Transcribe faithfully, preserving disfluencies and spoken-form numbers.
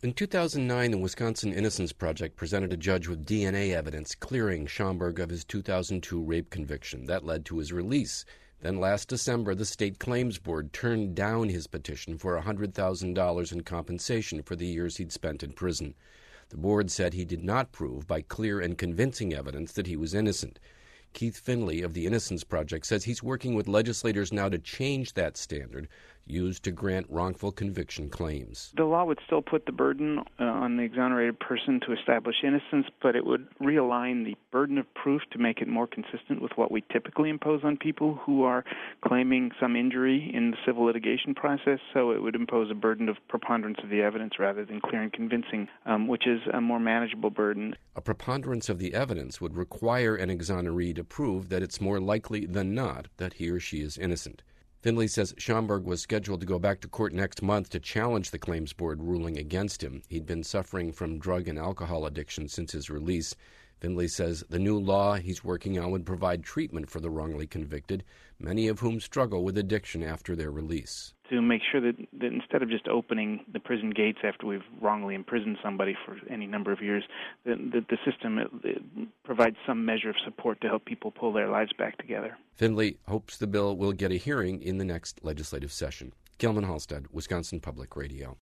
In two thousand nine, the Wisconsin Innocence Project presented a judge with D N A evidence clearing Schomburg of his two thousand two rape conviction. That led to his release. Then last December, the State Claims Board turned down his petition for one hundred thousand dollars in compensation for the years he'd spent in prison. The board said he did not prove by clear and convincing evidence that he was innocent. Keith Finley of the Innocence Project says he's working with legislators now to change that standard used to grant wrongful conviction claims. The law would still put the burden uh, on the exonerated person to establish innocence, but it would realign the burden of proof to make it more consistent with what we typically impose on people who are claiming some injury in the civil litigation process. So it would impose a burden of preponderance of the evidence rather than clear and convincing, um, which is a more manageable burden. A preponderance of the evidence would require an exoneree to prove that it's more likely than not that he or she is innocent. Finley says Schomburg was scheduled to go back to court next month to challenge the Claims Board ruling against him. He'd been suffering from drug and alcohol addiction since his release. Finley says the new law he's working on would provide treatment for the wrongly convicted, many of whom struggle with addiction after their release. To make sure that, that instead of just opening the prison gates after we've wrongly imprisoned somebody for any number of years, that, that the system it, it provides some measure of support to help people pull their lives back together. Finley hopes the bill will get a hearing in the next legislative session. Gilman Halstead, Wisconsin Public Radio.